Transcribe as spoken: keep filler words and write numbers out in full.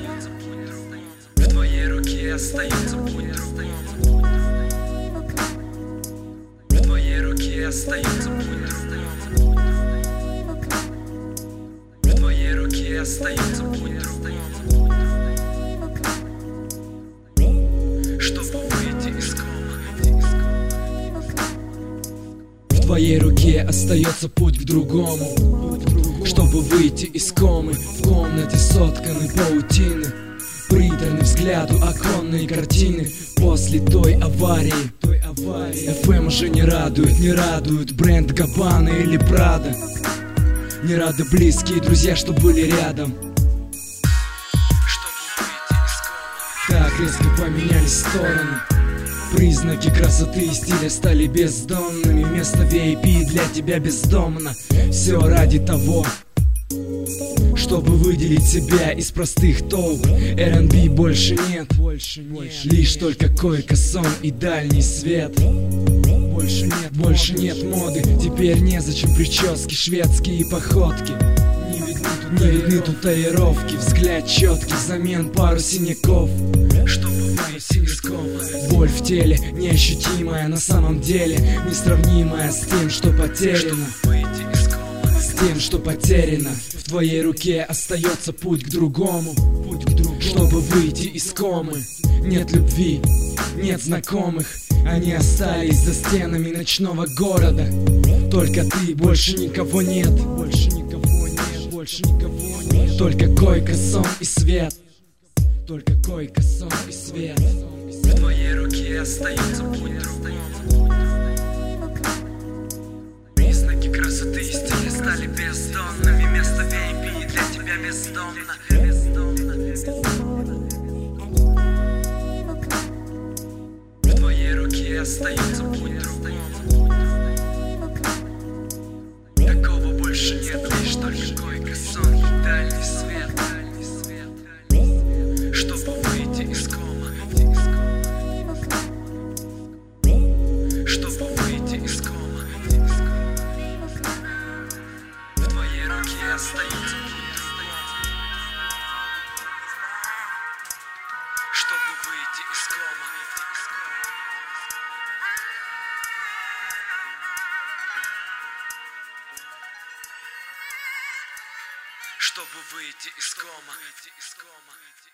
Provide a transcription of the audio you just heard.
В твоей руке остается путь другому. В твоей руке остается путь другому. В твоей руке остается путь другому. Чтобы выйти из комы. В твоей руке остается путь к другому. Чтобы выйти из комы, в комнате сотканы паутины, приторны взгляду оконные картины. После той аварии, той аварии эф эм уже не радует, не радует бренд Габбана или Прада. Не рады близкие друзья, что были рядом. Чтобы выйти из комы. Так резко поменялись стороны. Признаки красоты и стиля стали бездонными. Место ви ай пи для тебя бездомно. Все ради того, чтобы выделить себя из простых толп. эр энд би больше нет, больше нет. Лишь только койка, сон и дальний свет. Больше нет, больше нет моды. Теперь незачем прически, шведские походки. Не видны тут, не видны тут татуировки. Взгляд четкий, взамен пару синяков. Чтобы выйти из комы. Боль в теле, неощутимая на самом деле, несравнимая с тем, что потеряно. Выйти из комы. С тем, что потеряно. В твоей руке остается путь к другому. Путь к другому. Чтобы выйти из комы. Нет любви, нет знакомых. Они остались за стенами ночного города. Только ты, больше никого нет. Больше никого нет, больше никого нет. Только койка, сон и свет. Только койка, сон и свет. В твоей руке остается путь другому. Признаки красоты и стиля стали бездонными. Место ви ай пи для тебя бездомно. В твоей руке остается путь другому. Такого больше нет, лишь только койка, сон и дальний свет. Чтобы выйти из комы. Чтобы выйти из комы. В твоей руке остается путь другому. Чтобы выйти из комы. Чтобы выйти из комы.